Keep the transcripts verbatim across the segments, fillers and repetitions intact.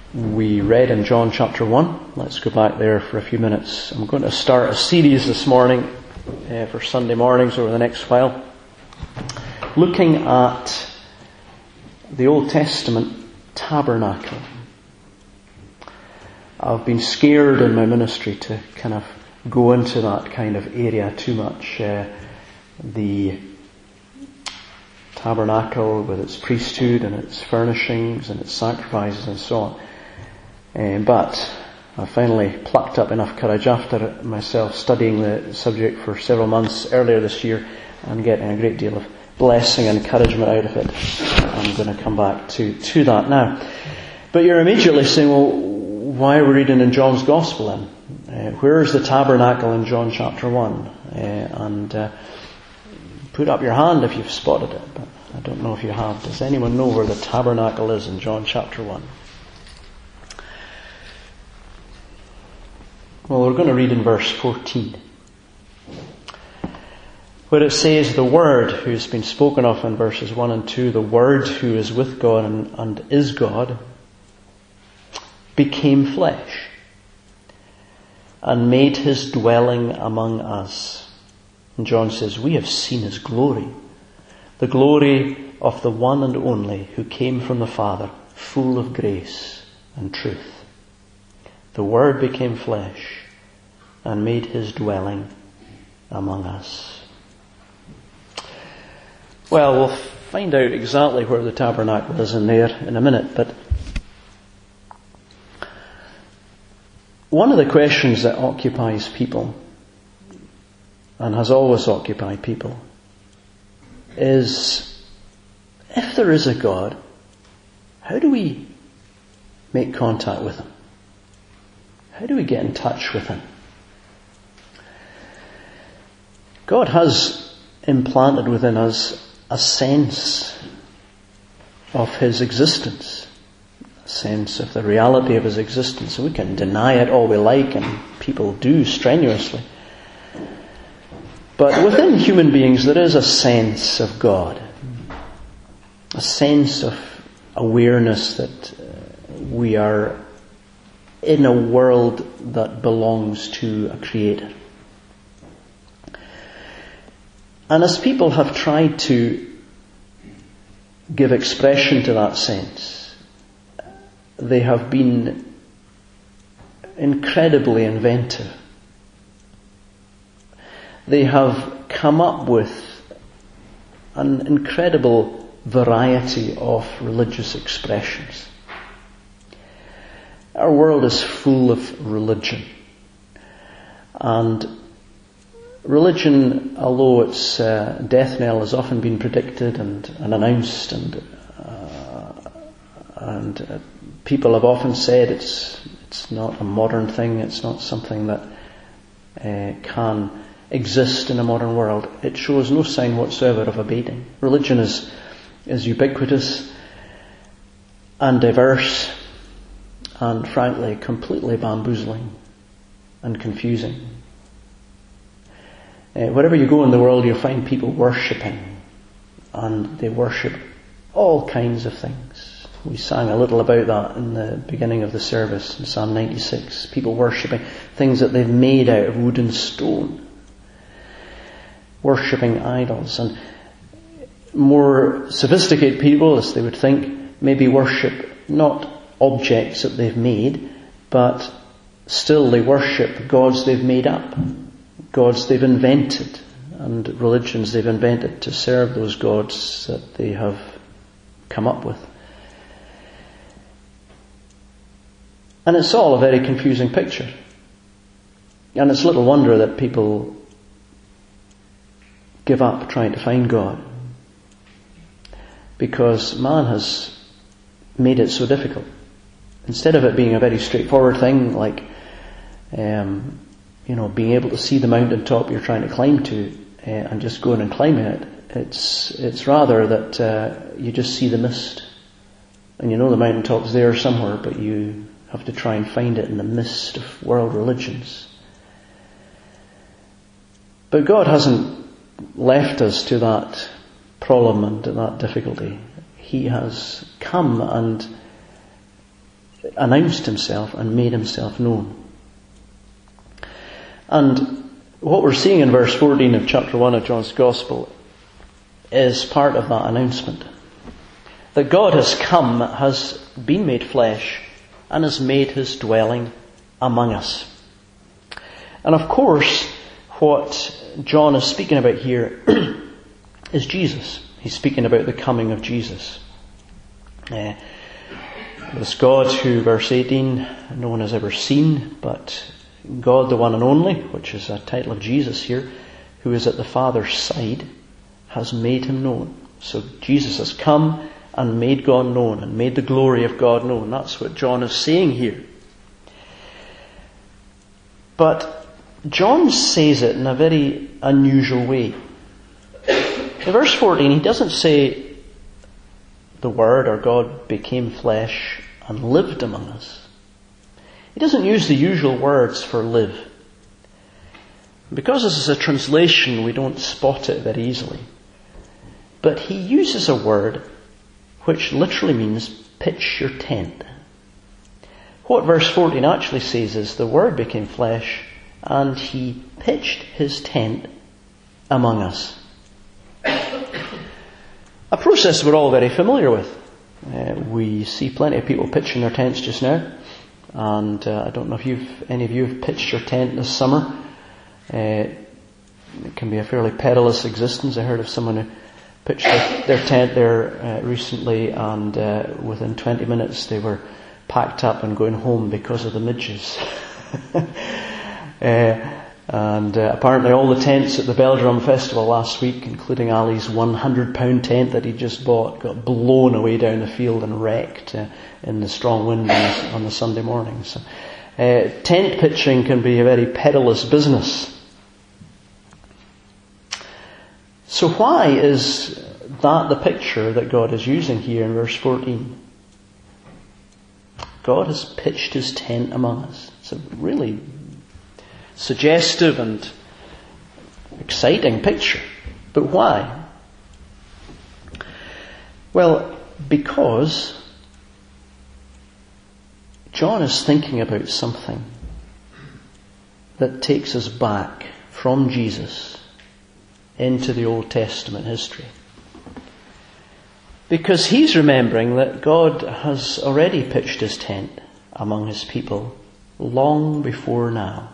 we read in John chapter one. Let's go back there for a few minutes. I'm going to start a series this morning uh, for Sunday mornings over the next while, looking at the Old Testament tabernacle. I've been scared in my ministry to kind of go into that kind of area too much. Uh, the tabernacle with its priesthood and its furnishings and its sacrifices and so on. Um, but I finally plucked up enough courage after myself studying the subject for several months earlier this year and getting a great deal of blessing and encouragement out of it. I'm going to come back to, to that now. But you're immediately saying, well, why are we reading in John's Gospel then? Uh, where is the tabernacle in John chapter one? Uh, and uh, put up your hand if you've spotted it, but I don't know if you have. Does anyone know where the tabernacle is in John chapter one? Well, we're going to read in verse fourteen, where it says, the Word, who has been spoken of in verses one and two, the Word who is with God and, and is God, became flesh and made his dwelling among us. And John says, we have seen his glory, the glory of the one and only who came from the Father, full of grace and truth. The Word became flesh and made his dwelling among us. Well, we'll find out exactly where the tabernacle is in there in a minute, but one of the questions that occupies people, and has always occupied people, is, if there is a God, how do we make contact with him? How do we get in touch with him? God has implanted within us a sense of his existence, a sense of the reality of his existence. And we can deny it all we like, and people do strenuously. But within human beings there is a sense of God, a sense of awareness that we are in a world that belongs to a creator. And as people have tried to give expression to that sense, they have been incredibly inventive. They have come up with an incredible variety of religious expressions. Our world is full of religion. And religion, although its uh, death knell has often been predicted and, and announced, and uh, and uh, people have often said it's it's not a modern thing, it's not something that uh, can exist in a modern world, it shows no sign whatsoever of abating. Religion is is ubiquitous and diverse and frankly completely bamboozling and confusing. Uh, wherever you go in the world, you'll find people worshipping, and they worship all kinds of things. We sang a little about that in the beginning of the service in Psalm ninety-six. People worshipping things that they've made out of wood and stone, worshipping idols. And more sophisticated people, as they would think, maybe worship not objects that they've made, but still they worship gods they've made up, gods they've invented, and religions they've invented to serve those gods that they have come up with. And it's all a very confusing picture. And it's little wonder that people give up trying to find God, because man has made it so difficult. Instead of it being a very straightforward thing, like um, you know, being able to see the mountaintop you're trying to climb to uh, and just going and climbing it, it's it's rather that uh, you just see the mist, and you know the mountaintop's there somewhere, but you have to try and find it in the mist of world religions. But God hasn't left us to that problem and to that difficulty. He has come and announced himself and made himself known. And what we're seeing in verse fourteen of chapter one of John's Gospel is part of that announcement. That God has come, has been made flesh, and has made his dwelling among us. And of course, what John is speaking about here is Jesus. He's speaking about the coming of Jesus. Uh, this God who, verse eighteen, no one has ever seen, but God the one and only, which is a title of Jesus here, who is at the Father's side, has made him known. So Jesus has come and made God known and made the glory of God known. That's what John is saying here. But John says it in a very unusual way. In verse fourteen, he doesn't say the Word or God became flesh and lived among us. He doesn't use the usual words for live. Because this is a translation, we don't spot it very easily. But he uses a word which literally means pitch your tent. What verse fourteen actually says is the Word became flesh and he pitched his tent among us. A process we're all very familiar with. Uh, we see plenty of people pitching their tents just now. And uh, I don't know if you've any of you have pitched your tent this summer. Uh, it can be a fairly perilous existence. I heard of someone who pitched their, their tent there uh, recently, and uh, within twenty minutes they were packed up and going home because of the midges. uh, and uh, apparently all the tents at the Belldrum Festival last week, including Ali's one hundred pound tent that he just bought, got blown away down the field and wrecked uh, in the strong wind on the, on the Sunday morning. So, uh, tent pitching can be a very perilous business. So why is that the picture that God is using here in verse fourteen? God has pitched his tent among us. It's a really suggestive and exciting picture. But why? Well, because John is thinking about something that takes us back from Jesus into the Old Testament history. Because he's remembering that God has already pitched his tent among his people long before now.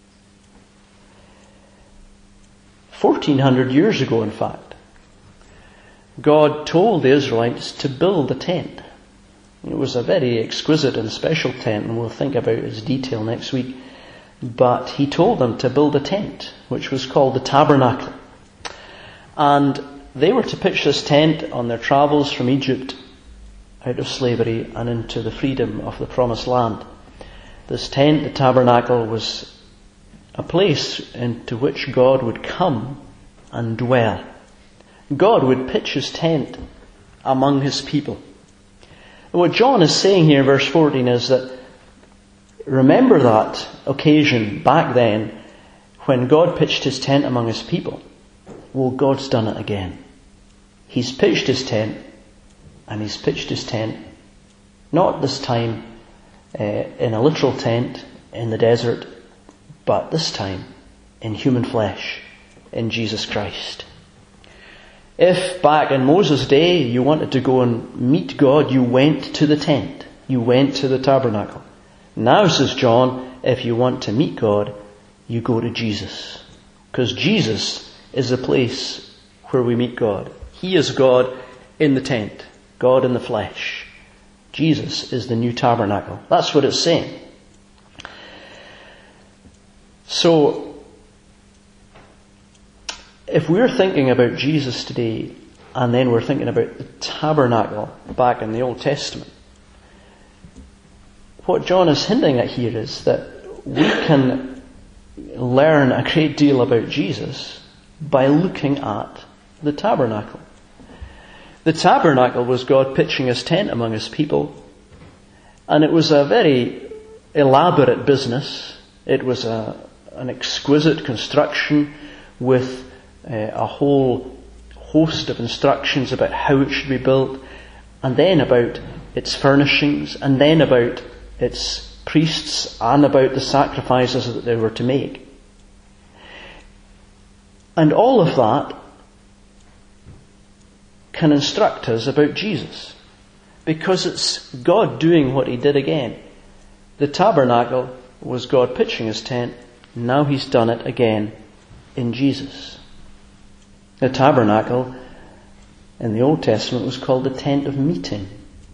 fourteen hundred years ago, in fact, God told the Israelites to build a tent. It was a very exquisite and special tent, and we'll think about its detail next week. But he told them to build a tent, which was called the tabernacle. And they were to pitch this tent on their travels from Egypt out of slavery and into the freedom of the promised land. This tent, the tabernacle, was a place into which God would come and dwell. God would pitch his tent among his people. And what John is saying here in verse fourteen is that remember that occasion back then when God pitched his tent among his people. Well, God's done it again. He's pitched his tent, and he's pitched his tent, not this time uh, in a literal tent in the desert, but this time in human flesh, in Jesus Christ. If back in Moses' day you wanted to go and meet God, you went to the tent. You went to the tabernacle. Now, says John, if you want to meet God, you go to Jesus. Because Jesus is the place where we meet God. He is God in the tent. God in the flesh. Jesus is the new tabernacle. That's what it's saying. So, if we're thinking about Jesus today, and then we're thinking about the tabernacle back in the Old Testament, what John is hinting at here is that we can learn a great deal about Jesus by looking at the tabernacle. The tabernacle was God pitching his tent among his people, and it was a very elaborate business. It was a, an exquisite construction with uh, a whole host of instructions about how it should be built, and then about its furnishings, and then about its priests and about the sacrifices that they were to make. And all of that can instruct us about Jesus, because it's God doing what he did again. The tabernacle was God pitching his tent. Now he's done it again in Jesus. The tabernacle in the Old Testament was called the tent of meeting.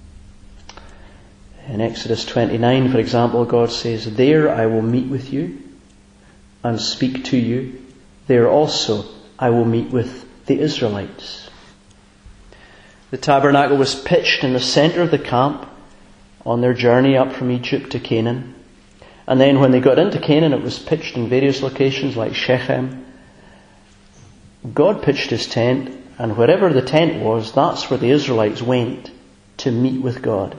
In Exodus twenty-nine, for example, God says, "There I will meet with you and speak to you. There also I will meet with the Israelites." The tabernacle was pitched in the center of the camp on their journey up from Egypt to Canaan. And then when they got into Canaan, it was pitched in various locations like Shechem. God pitched his tent, and wherever the tent was, that's where the Israelites went to meet with God.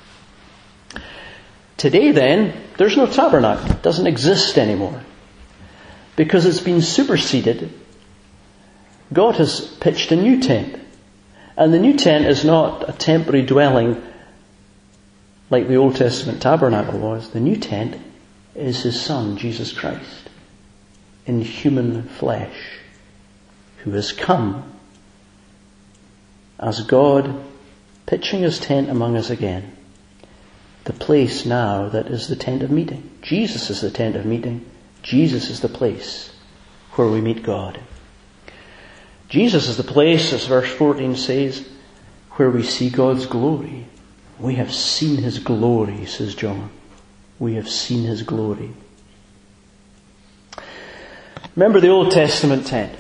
Today then, there's no tabernacle. It doesn't exist anymore, because it's been superseded. God has pitched a new tent. And the new tent is not a temporary dwelling like the Old Testament tabernacle was. The new tent is his Son, Jesus Christ, in human flesh, who has come as God pitching his tent among us again. The place now that is the tent of meeting. Jesus is the tent of meeting. Jesus is the place where we meet God. Jesus is the place, as verse fourteen says, where we see God's glory. We have seen his glory, says John. We have seen his glory. Remember the Old Testament tent.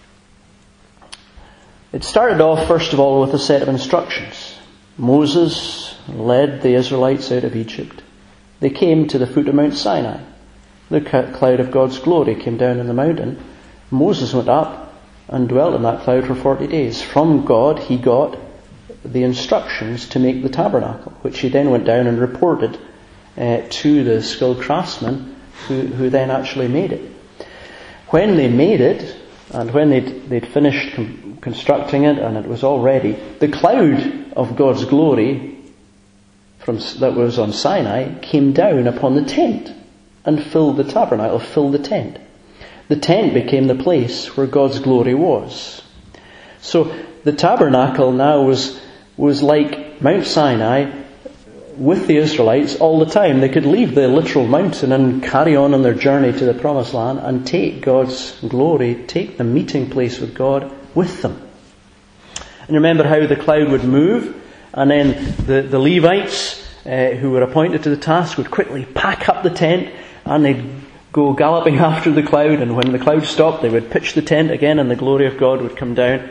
It started off, first of all, with a set of instructions. Moses led the Israelites out of Egypt. They came to the foot of Mount Sinai. The cloud of God's glory came down on the mountain. Moses went up and dwelt in that cloud for forty days. From God he got the instructions to make the tabernacle, which he then went down and reported uh, to the skilled craftsmen who, who then actually made it. When they made it, and when they'd, they'd finished com- constructing it and it was all ready, the cloud of God's glory from, that was on Sinai came down upon the tent and filled the tabernacle, filled the tent. The tent became the place where God's glory was. So the tabernacle now was was like Mount Sinai with the Israelites all the time. They could leave the literal mountain and carry on on their journey to the promised land and take God's glory, take the meeting place with God with them. And remember how the cloud would move, and then the, the Levites uh, who were appointed to the task would quickly pack up the tent and they'd go galloping after the cloud, and when the cloud stopped they would pitch the tent again and the glory of God would come down.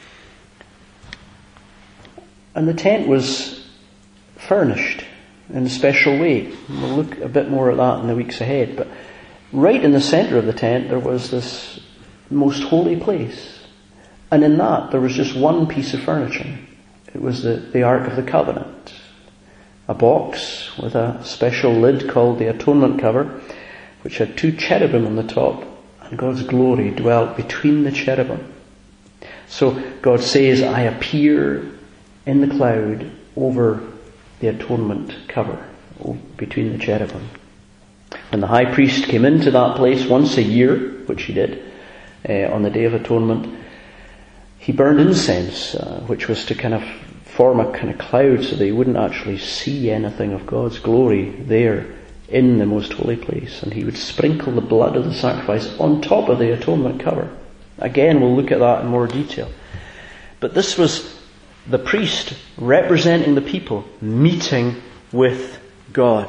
And the tent was furnished in a special way. We'll look a bit more at that in the weeks ahead. But right in the centre of the tent there was this most holy place. And in that there was just one piece of furniture. It was the, the Ark of the Covenant. A box with a special lid called the atonement cover, which had two cherubim on the top, and God's glory dwelt between the cherubim. So God says, I appear in the cloud over the atonement cover between the cherubim. When the high priest came into that place once a year, which he did uh, on the Day of Atonement, he burned incense, uh, which was to kind of form a kind of cloud so that he wouldn't actually see anything of God's glory there in the most holy place. And he would sprinkle the blood of the sacrifice on top of the atonement cover. Again, we'll look at that in more detail. But this was the priest representing the people, meeting with God.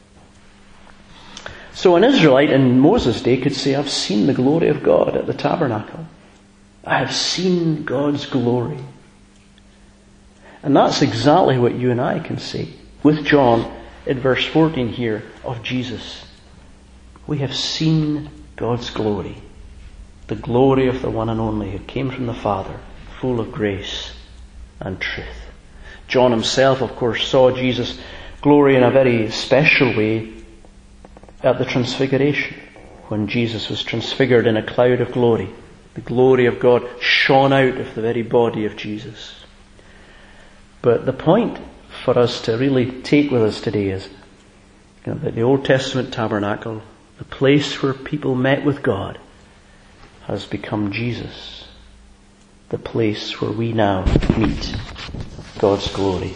So an Israelite in Moses' day could say, I've seen the glory of God at the tabernacle. I have seen God's glory. And that's exactly what you and I can say with John in verse fourteen here of Jesus. We have seen God's glory, the glory of the one and only who came from the Father, full of grace and truth. John himself, of course, saw Jesus' glory in a very special way at the Transfiguration, when Jesus was transfigured in a cloud of glory. The glory of God shone out of the very body of Jesus. But the point for us to really take with us today is You know, that the Old Testament tabernacle, the place where people met with God, has become Jesus, the place where we now meet God's glory.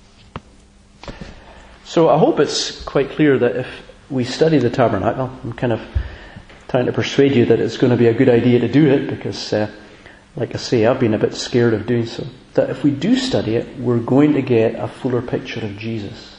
So I hope it's quite clear that if we study the tabernacle, I'm kind of trying to persuade you that it's going to be a good idea to do it, because uh, like I say, I've been a bit scared of doing so. That if we do study it, we're going to get a fuller picture of Jesus.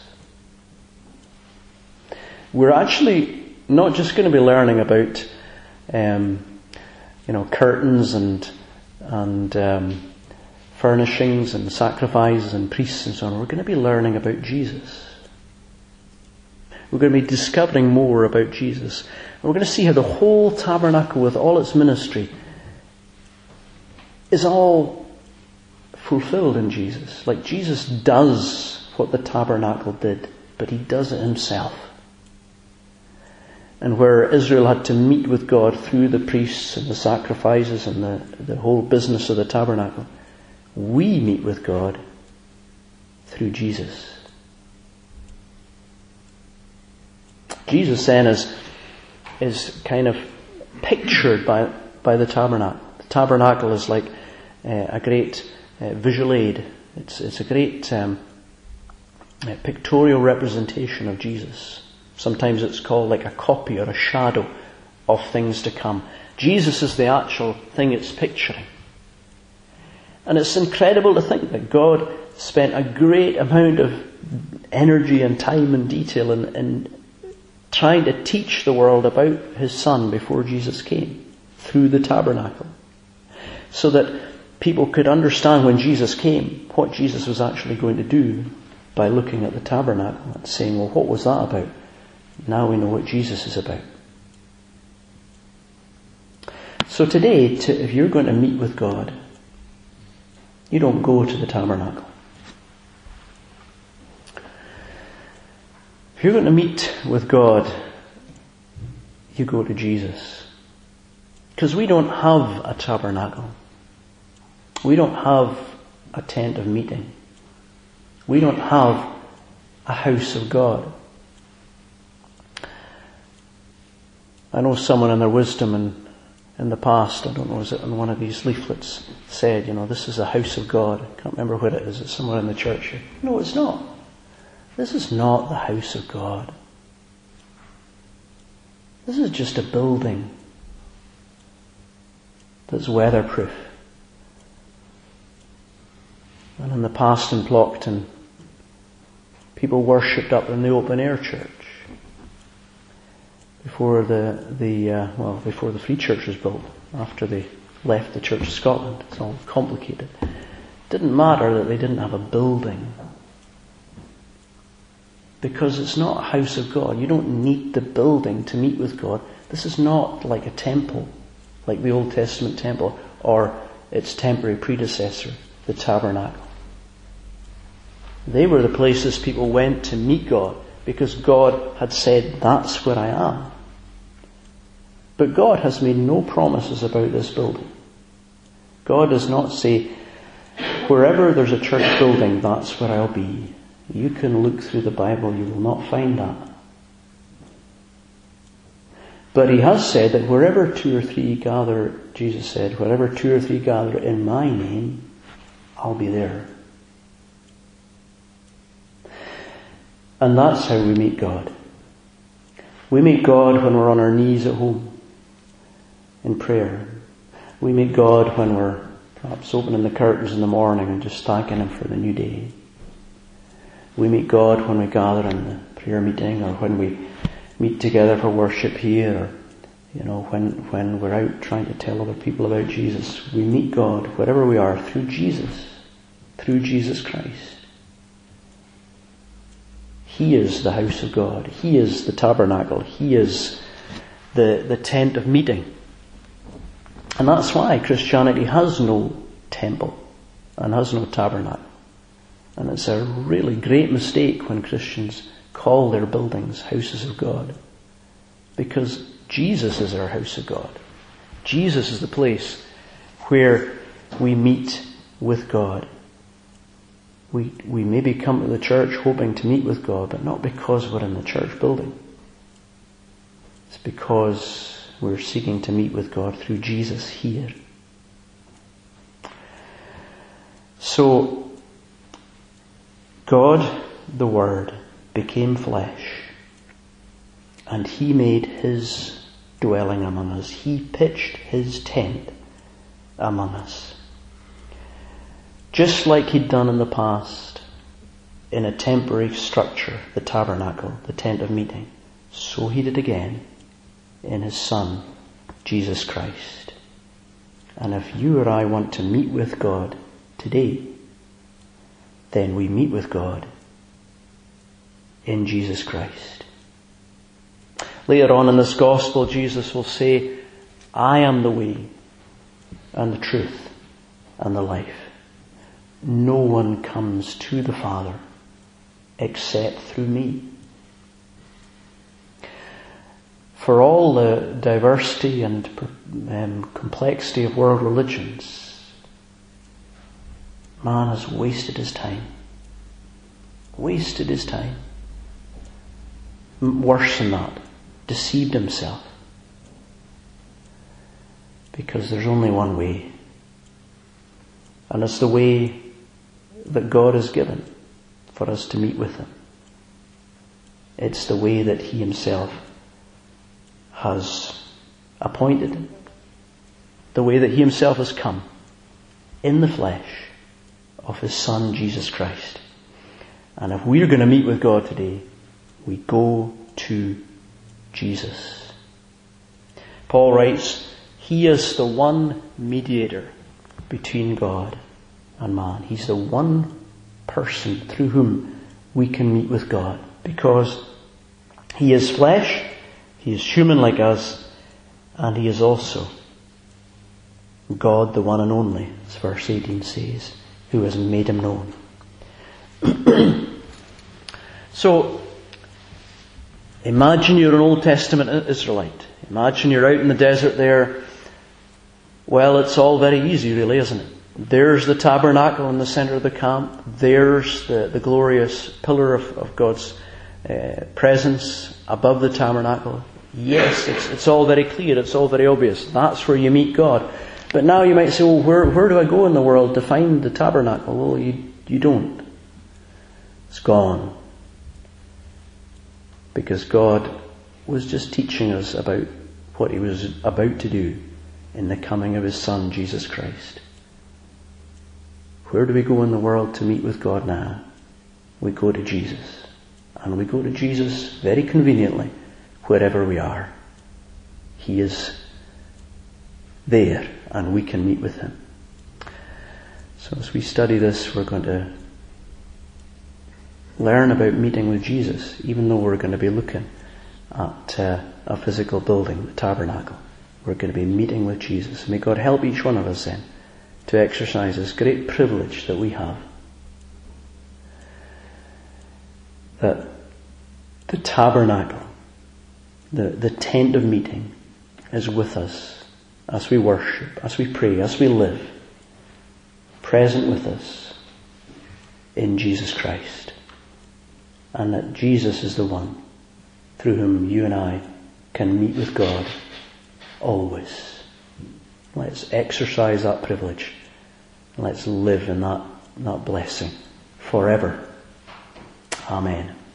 We're actually not just going to be learning about, um, you know, curtains and and um, furnishings and sacrifices and priests and so on. We're going to be learning about Jesus. We're going to be discovering more about Jesus. And we're going to see how the whole tabernacle with all its ministry is all fulfilled in Jesus. Like Jesus does what the tabernacle did, but he does it himself. And where Israel had to meet with God through the priests and the sacrifices and the, the whole business of the tabernacle, we meet with God through Jesus. Jesus then is, is kind of pictured by, by the tabernacle. The tabernacle is like uh, a great uh, visual aid. It's, it's a great um, a pictorial representation of Jesus. Sometimes it's called like a copy or a shadow of things to come. Jesus is the actual thing it's picturing. And it's incredible to think that God spent a great amount of energy and time and detail in, in trying to teach the world about his Son before Jesus came through the tabernacle, so that people could understand when Jesus came what Jesus was actually going to do by looking at the tabernacle and saying, well, what was that about? Now we know what Jesus is about. So today, to, if you're going to meet with God, you don't go to the tabernacle. If you're going to meet with God, you go to Jesus. Because we don't have a tabernacle. We don't have a tent of meeting. We don't have a house of God. I know someone in their wisdom in, in the past, I don't know, was it in one of these leaflets, said, you know, this is a house of God. I can't remember where it is. It's somewhere in the church here. No, it's not. This is not the house of God. This is just a building that's weatherproof. And in the past in Plockton, people worshipped up in the open air church. Before the, the uh, well, before the Free Church was built, after they left the Church of Scotland. It's all complicated. It didn't matter that they didn't have a building. Because it's not a house of God. You don't need the building to meet with God. This is not like a temple, like the Old Testament temple, or its temporary predecessor, the tabernacle. They were the places people went to meet God, because God had said, that's where I am. But God has made no promises about this building. God does not say, wherever there's a church building, that's where I'll be. You can look through the Bible, you will not find that. But he has said that wherever two or three gather, Jesus said, wherever two or three gather in my name, I'll be there. And that's how we meet God. We meet God when we're on our knees at home in prayer. We meet God when we're perhaps opening the curtains in the morning and just thanking Him for the new day. We meet God when we gather in the prayer meeting, or when we meet together for worship here, or you know, when, when we're out trying to tell other people about Jesus. We meet God wherever we are through Jesus, through Jesus Christ. He is the house of God. He is the tabernacle. He is the, the tent of meeting. And that's why Christianity has no temple and has no tabernacle. And it's a really great mistake when Christians call their buildings houses of God. Because Jesus is our house of God. Jesus is the place where we meet with God. We, we maybe come to the church hoping to meet with God, but not because we're in the church building. It's because we're seeking to meet with God through Jesus here. So, God, the Word, became flesh, and He made His dwelling among us. He pitched His tent among us. Just like He'd done in the past, in a temporary structure, the tabernacle, the tent of meeting, so He did again in His Son, Jesus Christ. And if you or I want to meet with God today, then we meet with God in Jesus Christ. Later on in this gospel, Jesus will say, I am the way and the truth and the life. No one comes to the Father except through me. For all the diversity and um, complexity of world religions, man has wasted his time. Wasted his time. Worse than that, deceived himself. Because there's only one way. And it's the way that God has given for us to meet with Him. It's the way that He Himself has appointed. The way that He Himself has come in the flesh of His Son, Jesus Christ. And if we're going to meet with God today, we go to Jesus. Paul writes, He is the one mediator between God and man. He's the one person through whom we can meet with God, because He is flesh, He is human like us, and He is also God, the one and only, as verse eighteen says, who has made Him known. So, imagine you're an Old Testament Israelite. Imagine you're out in the desert there. Well, it's all very easy really, isn't it? There's the tabernacle in the center of the camp. There's the, the glorious pillar of, of God's uh, presence above the tabernacle. Yes, it's, it's all very clear. It's all very obvious. That's where you meet God. But now you might say, well, where, where do I go in the world to find the tabernacle? Well, you, you don't. It's gone. Because God was just teaching us about what He was about to do in the coming of His Son, Jesus Christ. Where do we go in the world to meet with God now? We go to Jesus. And we go to Jesus very conveniently wherever we are. He is there and we can meet with Him. So as we study this, we're going to learn about meeting with Jesus, even though we're going to be looking at uh, a physical building, the tabernacle. We're going to be meeting with Jesus. May God help each one of us then to exercise this great privilege that we have. That the tabernacle, the, the tent of meeting, is with us as we worship, as we pray, as we live, present with us in Jesus Christ. And that Jesus is the one through whom you and I can meet with God always. Let's exercise that privilege. Let's live in that, that blessing forever. Amen.